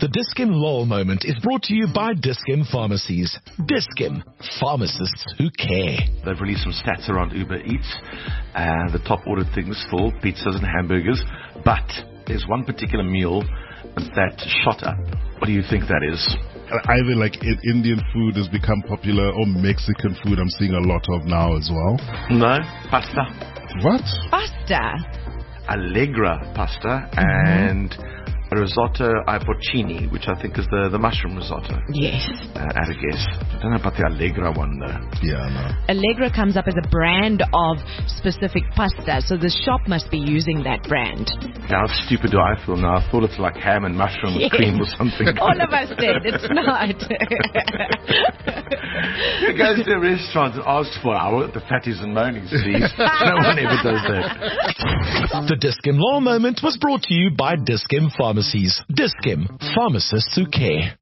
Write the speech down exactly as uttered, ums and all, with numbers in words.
The Dis-Chem Lowell moment is brought to you by Dis-Chem Pharmacies. Dis-Chem, pharmacists who care. They've released some stats around Uber Eats, and the top ordered things still pizzas and hamburgers, but there's one particular meal that shot up. What do you think that is? Either like Indian food has become popular or Mexican food I'm seeing a lot of now as well. No, pasta. What? Pasta. Allegra pasta mm-hmm. and risotto ai porcini, which I think is the, the mushroom risotto. Yes. Uh, at a guess. I don't know about the Allegra one though. Yeah, no. Allegra comes up as a brand of specific pasta, so the shop must be using that brand. How stupid do I feel now? I thought it's like ham and mushroom with yes. cream or something. All of us did. It's not. Who goes to a restaurant and asks for, I want the fatties and monies, please. No one ever does that. The Dis-Chem Lowell moment was brought to you by Dis-Chem Pharmacies. Dis-Chem, pharmacists who care.